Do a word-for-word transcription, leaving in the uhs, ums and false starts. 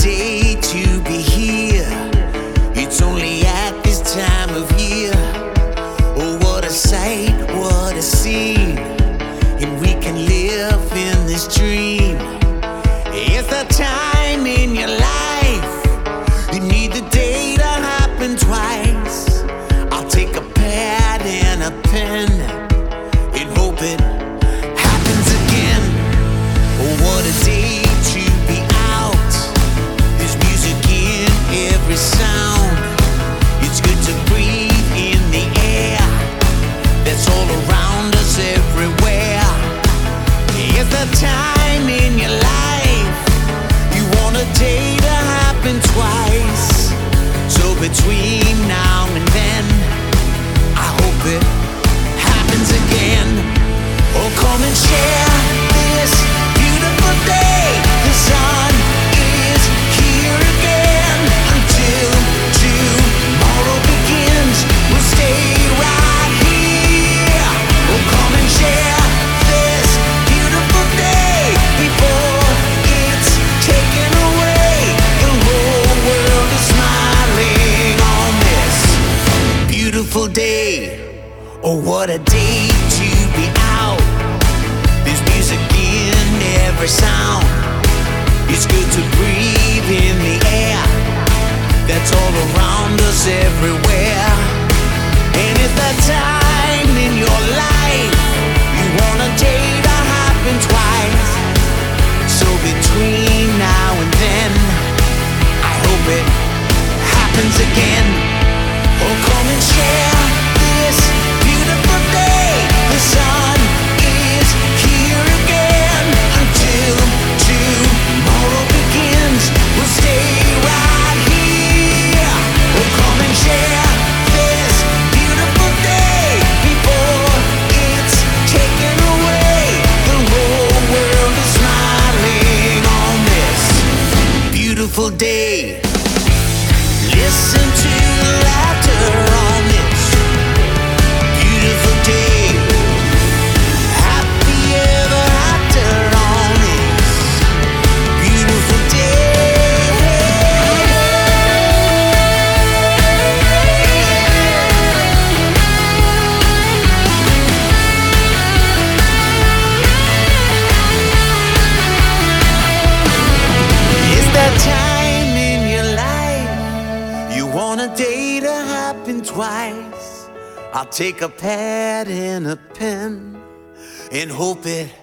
day to be here. It's only at this time of year. Oh, what a sight, what a scene. And we can live in this dream. It's the time in your life. You need the day to happen twice. I'll take a pad and a pen and hope it happens again. Oh, what a day to be out. There's music in every sound. It's good to breathe in the air that's all around us everywhere. It's the time in your life. You want a day to happen twice. So between now and then, I hope it happens again. Oh, come and share this beautiful day. The sun is here again. Until tomorrow begins, we'll stay right here. Oh, come and share this beautiful day before it's taken away. The whole world is smiling on this beautiful day. Oh, what a day to be out. There's music in every sound. It's good to breathe in the air that's all around us everywhere. And it's that time in your life. You want a day to happen twice. So between now and then, I hope it happens again. Oh, come and share this beautiful day. The sun is here again. Until tomorrow begins, we'll stay right here. Oh, come and share this beautiful day before it's taken away. The whole world is smiling on this beautiful day. Listen to the laughter on this beautiful day. Happy ever after on this beautiful day. It's that time in your life. You want a day to happen twice. I'll take a pad and a pen and hope it